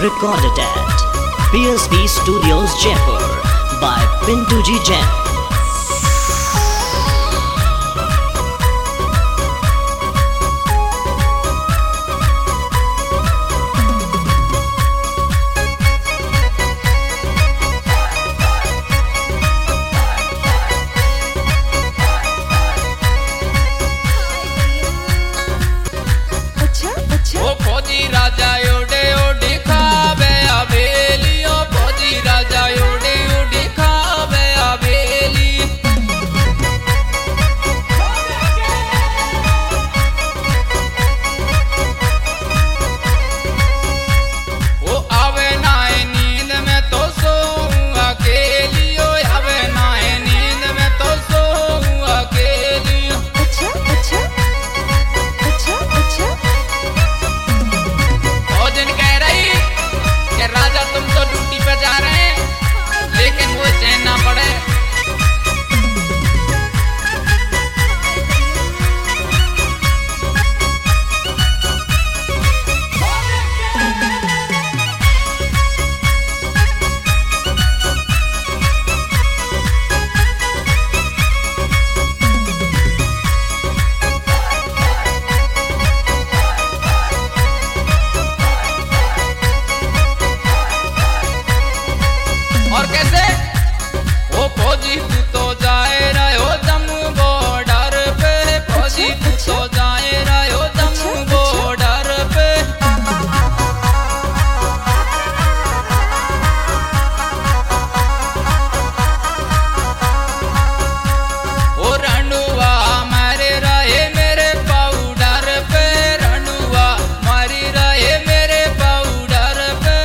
recorded at PSP Studios Jaipur by Pintuji Jain. राजा ओडे ओडी खावे हवेली, ओ फौजी राजा ओडे ओडी खावे हवेली। ओ आवे ना नींद में तो सोऊं अकेली, ओ आवे ना नींद में तो सोऊं अकेली। अच्छा अच्छा अच्छा अच्छा। राजा तुम तो ड्यूटी पे जा रहे हैं, लेकिन वो चैन ना पड़े। और कैसे ओ फौजी तू तो जाए रहो जम्मू बॉर्डर पे, फौजी तू तो जाए रहो जम्मू बॉर्डर पे। ओ रणुआ मारे रहे मेरे पाउडर पे, रणुआ मारी रहे मेरे पाउडर पे।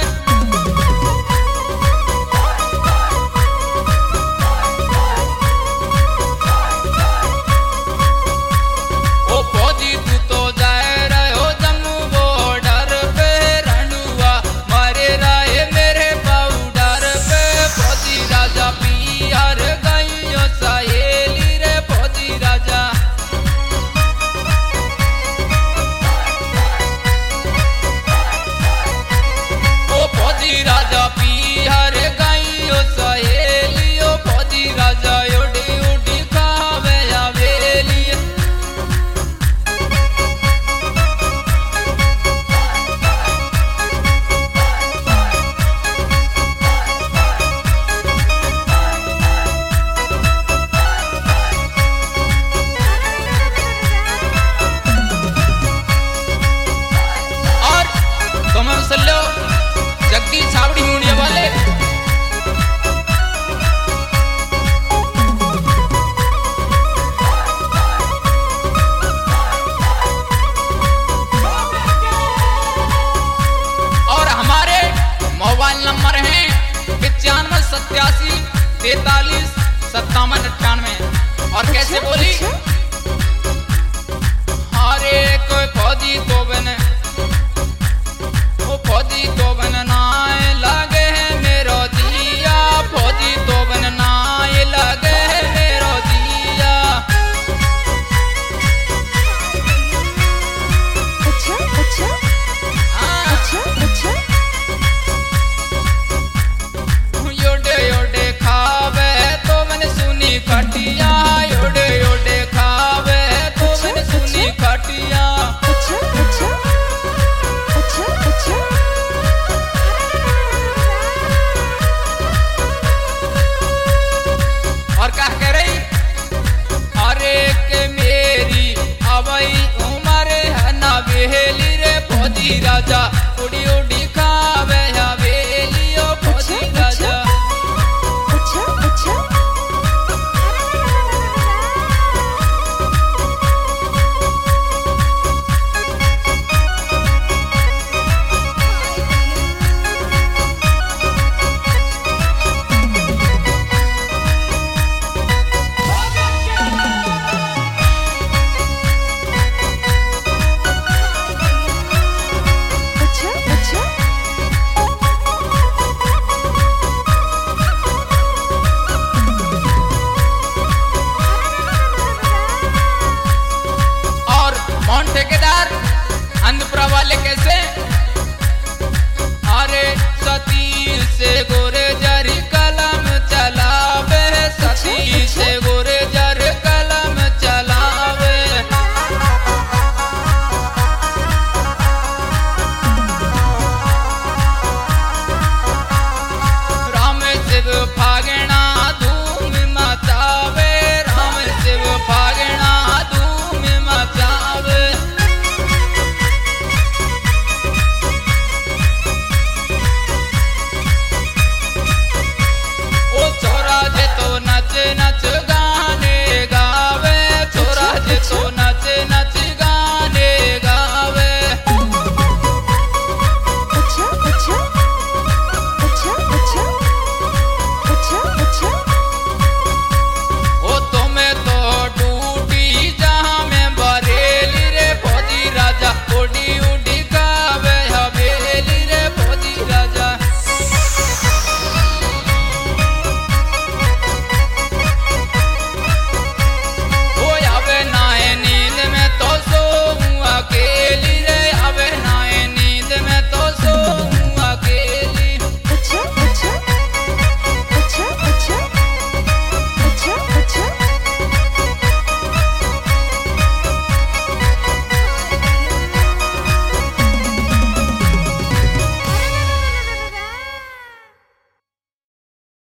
फौजी तू तो जाए रहो जम्मू बॉर्डर पे, रणुआ मारे रहे मेरे पाउडर पे। फौजी राजा पियर गई सहेली रे, फौजी राजा। ओ फौजी राजा पियर गई सहेली, ओ फौजी राजा उड़ी उड़ी खावे हवेली। तुम्हें सुन लो जगदी छावड़ी मुड़िया वाले। और हमारे मोबाइल नंबर हैं 9587435798। और कैसे बोली हरे कोई फौजी तो बने, फौजी तो बननाए लगे है मेरो दिया, फौजी तो बननाए लगे है मेरो दिया। अच्छा अच्छा अच्छा अच्छा। योडे योडे खावे तो मैंने सुनी खटिया, योडे योडे खावे तो मैंने सुनी खटिया। अच्छा अच्छा अच्छा अच्छा। और क्या कह रही अरे के मेरी अबई उमर है ना बेहली रे, फौजी राजा